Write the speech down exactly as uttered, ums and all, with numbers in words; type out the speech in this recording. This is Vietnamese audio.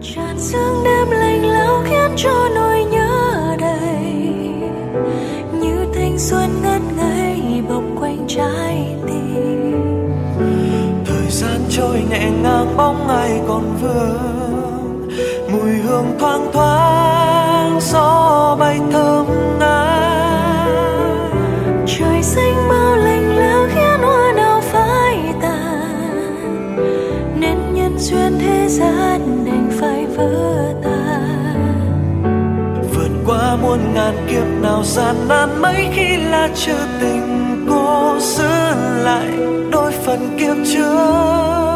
tràn sương đêm lạnh lẽo khiến cho nỗi nhớ đầy, như thanh xuân ngất ngây bọc quanh trái tim. Thời gian trôi nhẹ ngang bóng ai còn vương, mùi hương thoang thoáng gió bay thơm ngát. Trời xanh bao lạnh lẽo khiến hoa nào phai tàn, nên nhân duyên thế gian đành phải vỡ tan. Vượt qua muôn ngàn kiếp nào gian nan mấy khi là trừ tình, cô giữ lại đôi phần kiếp trước.